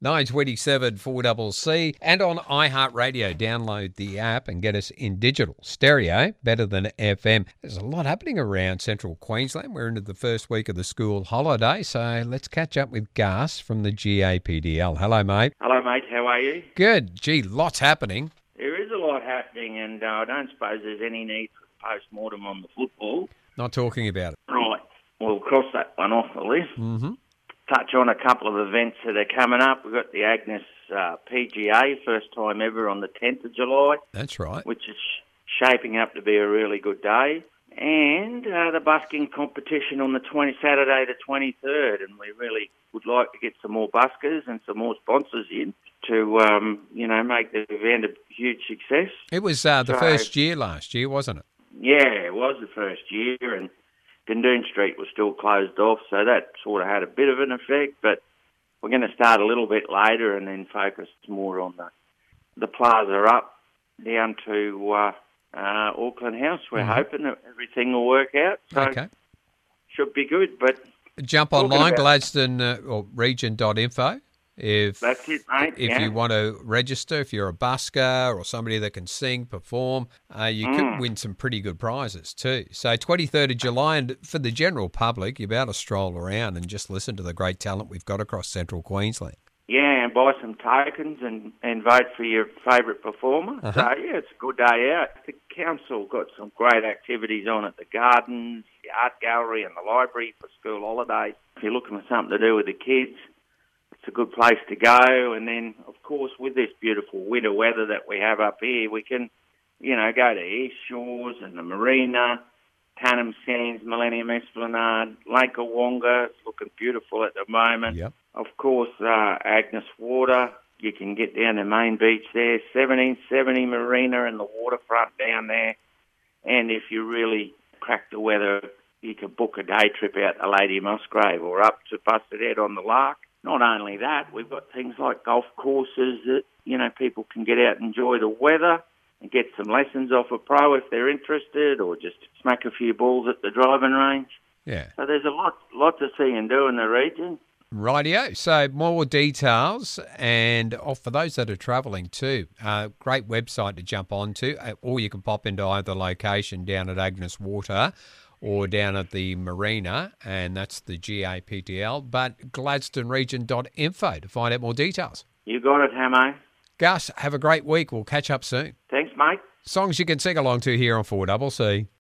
927 4CC and on iHeartRadio. Download the app and get us in digital. Stereo, better than FM. There's a lot happening around central Queensland. We're into the first week of the school holiday, so let's catch up with Gus from the GAPDL. Hello, mate. Hello, mate. How are you? Good. Gee, lots happening. There is a lot happening, and I don't suppose there's any need for post-mortem on the football. Not talking about it. Right. We'll cross that one off the list. Mm-hmm. Touch on a couple of events that are coming up. We've got the Agnes PGA, first time ever on the 10th of July. That's right. Which is shaping up to be a really good day. And the busking competition on the Saturday the 23rd. And we really would like to get some more buskers and some more sponsors in to, make the event a huge success. It was the first year last year, wasn't it? Yeah, it was the first year, and Gundoon Street was still closed off, so that sort of had a bit of an effect, but we're going to start a little bit later and then focus more on the plaza up down to Auckland House. We're hoping that everything will work out, so should be good. But jump online, Gladstone or region.info. That's it, mate. If you want to register, if you're a busker or somebody that can sing, perform, you could win some pretty good prizes too. So 23rd of July, and for the general public, you're about to stroll around and just listen to the great talent we've got across central Queensland. Yeah, and buy some tokens and vote for your favourite performer. So, yeah, it's a good day out. The council got some great activities on at the gardens, the art gallery and the library for school holidays. If you're looking for something to do with the kids, it's a good place to go. And then, of course, with this beautiful winter weather that we have up here, we can, go to East Shores and the Marina, Tannum Sands, Millennium Esplanade, Lake Awonga. It's looking beautiful at the moment. Yep. Of course, Agnes Water. You can get down the main beach there, 1770 Marina and the waterfront down there. And if you really crack the weather, you can book a day trip out to Lady Musgrave or up to Busted Head on the Lark. Not only that, we've got things like golf courses that, people can get out and enjoy the weather and get some lessons off a pro if they're interested, or just smack a few balls at the driving range. Yeah. So there's a lot to see and do in the region. Rightio. So more details, and for those that are travelling too, great website to jump onto, or you can pop into either location down at Agnes Water or down at the Marina, and that's the GAPDL, but gladstoneregion.info to find out more details. You got it, Hamo. Gus, have a great week. We'll catch up soon. Thanks, mate. Songs you can sing along to here on 4CC.